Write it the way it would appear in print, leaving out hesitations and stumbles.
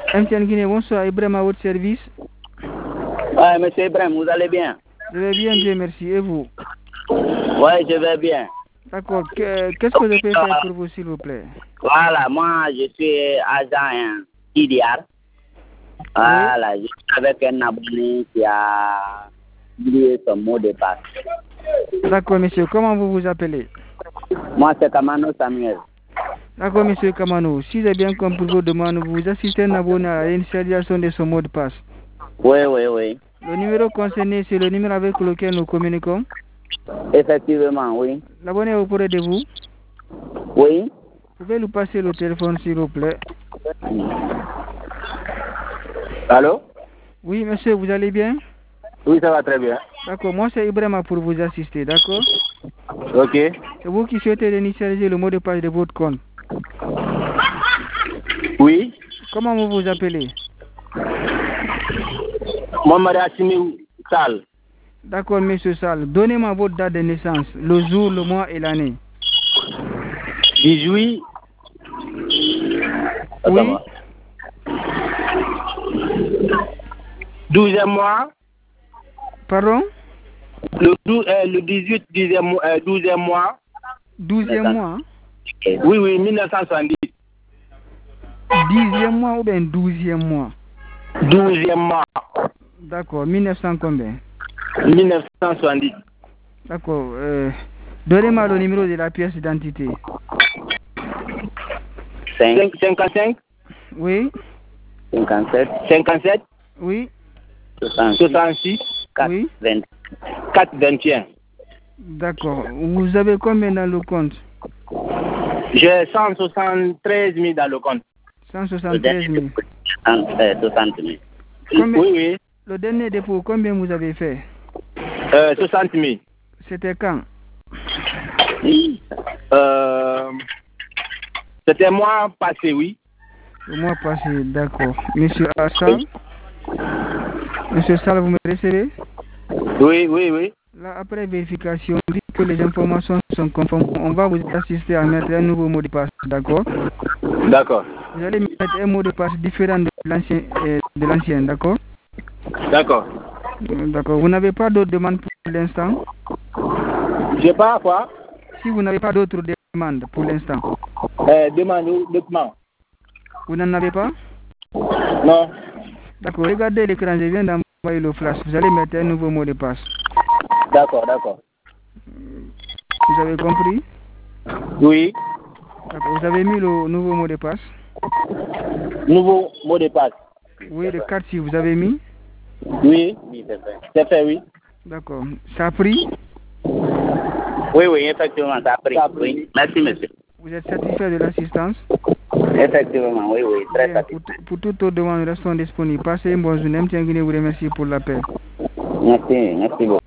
MTN Guinée, bonsoir. Ibrahim à votre service. Ouais, monsieur Ibrahim, vous allez bien? Je vais bien, Dieu merci. Et vous? Ouais, je vais bien. D'accord. Qu'est-ce que je peux faire pour vous, s'il vous plaît? Voilà, moi, je suis agent IDR. Voilà, je suis avec un abonné qui a oublié son mot de passe. D'accord, monsieur. Comment vous vous appelez? Moi, c'est Kamano Samuel. D'accord, monsieur Kamano. Si j'ai bien compris vos demandes, vous assistez un abonné à l'initialisation de son mot de passe. Oui, oui, oui. Le numéro concerné, c'est le numéro avec lequel nous communiquons? Effectivement, oui. L'abonné est auprès de vous? Oui. Vous pouvez nous passer le téléphone, s'il vous plaît? Allô? Oui, monsieur, vous allez bien? Oui, ça va très bien. D'accord, moi c'est Ibrahim pour vous assister, d'accord? Ok. C'est vous qui souhaitez initialiser le mot de passe de votre compte. Oui. Comment vous vous appelez? Mohamed Assimi Sall. D'accord, monsieur Sall. Donnez-moi votre date de naissance, le jour, le mois et l'année. 18. Oui. 12e mois. Pardon? Le 18, 12e mois. 12e mois? Oui, oui, 1970. 10e mois ou bien 12e mois? 12e mois. D'accord, 1900 combien? 1970. D'accord. Donnez-moi le numéro de la pièce d'identité. 55. Oui. 57. 57. Oui. 66. 4, Oui. 20, 4, 21. D'accord. Vous avez combien dans le compte? J'ai 173 000 dans le compte. 173 000. 60 000. Combien? Oui, oui. Le dernier dépôt, combien vous avez fait? 60 000. C'était quand? C'était mois passé, oui. Le mois passé, d'accord. Monsieur Assal? Monsieur Sall, vous me recevez? Oui, oui, oui. Là, après vérification, vu que les informations sont conformes, on va vous assister à mettre un nouveau mot de passe, d'accord? D'accord. Vous allez mettre un mot de passe différent de l'ancien, d'accord? D'accord. D'accord. Vous n'avez pas d'autres demandes pour l'instant? J'ai pas quoi? Si vous n'avez pas d'autres demandes pour l'instant. Demande document. Vous n'en avez pas? Non. D'accord. Regardez l'écran, je viens d'envoyer le flash. Vous allez mettre un nouveau mot de passe. D'accord, d'accord. Vous avez compris? Oui. D'accord. Vous avez mis le nouveau mot de passe? Nouveau mot de passe. Oui, le 4 si vous avez mis? Oui, oui, c'est fait. C'est fait, oui. D'accord. Ça a pris? Oui, oui, effectivement, ça a pris. Oui. Merci, monsieur. Vous êtes satisfait de l'assistance? Effectivement, oui, oui, très satisfait. Pour toute autre demande, restons disponibles. Passez une bonne journée. MTN Guinée vous remercie pour l'appel. Merci, merci beaucoup.